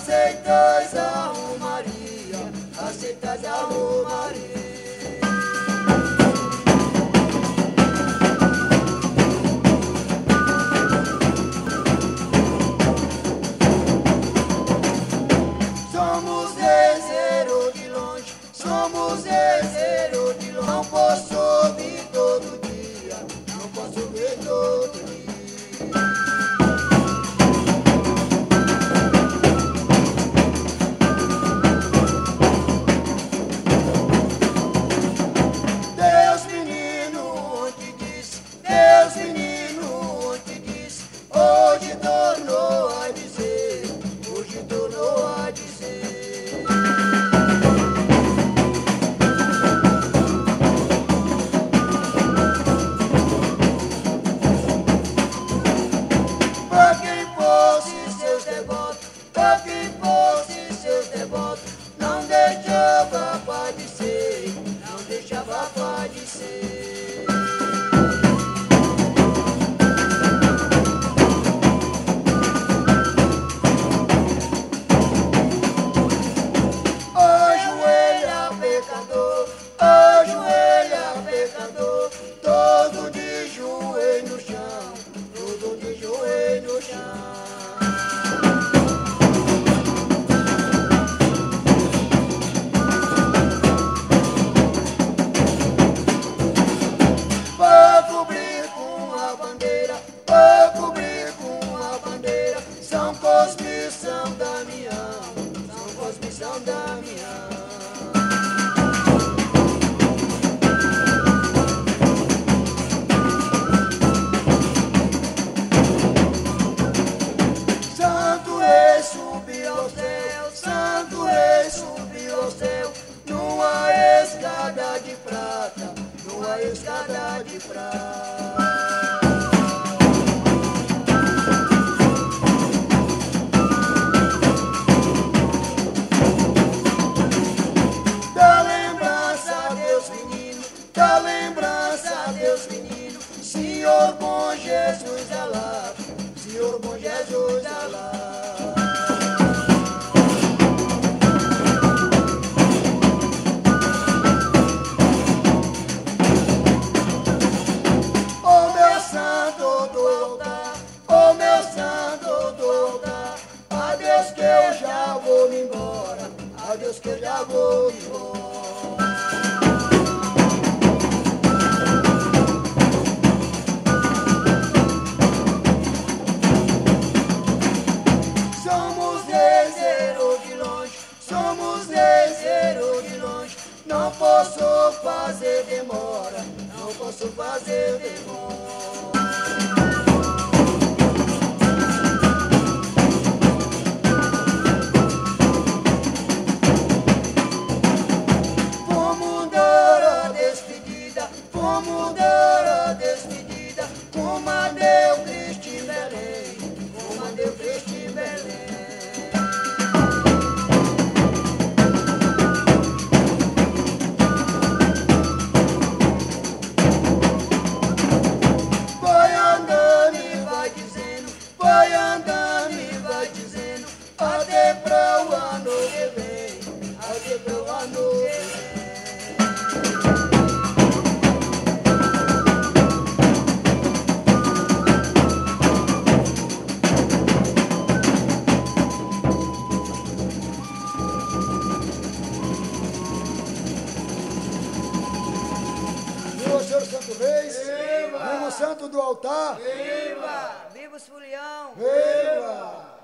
aceitas a romaria, aceitas a romaria. Somos exero de longe, somos exero de longe. Não posso ouvir todo dia, não posso ouvir todo dia. Deus menino, onde disse, Deus menino, onde disse, hoje tornou a dizer, hoje tornou a dizer. Pra quem fosse seus devotos, pra quem fosse seus devotos, não deixava padecer, não deixava padecer. Ajoelha pecador, ajoelha pecador, todo de joelho no chão, todo de joelho no chão. Vou cobrir com a bandeira, vou cobrir com a bandeira, São Cosme e São Damião, São Cosme e São Damião. Santo Rei subiu ao céu, Santo Rei subiu ao céu, numa escada de prata, numa escada de prata. Dá lembrança, Deus menino, dá lembrança, Deus menino, Senhor bom Jesus alá, Senhor bom Jesus alá. Ô meu santo do altar, ô meu santo do altar, adeus que eu já vou me embora, adeus que eu já vou me embora. Somos exero de longe, somos exero de longe, não posso fazer demora, não posso fazer demora. Vamos dar a despedida, vamos dar a despedida, como andeu Cristo em Belém, como andeu Cristo em Belém. Vai andando e vai dizendo, vai andando e vai dizendo, até para o ano que vem, até para o ano que vem. Viva Senhor Santo Reis, viva o Santo do altar, Viva! Viva os Folião! viva!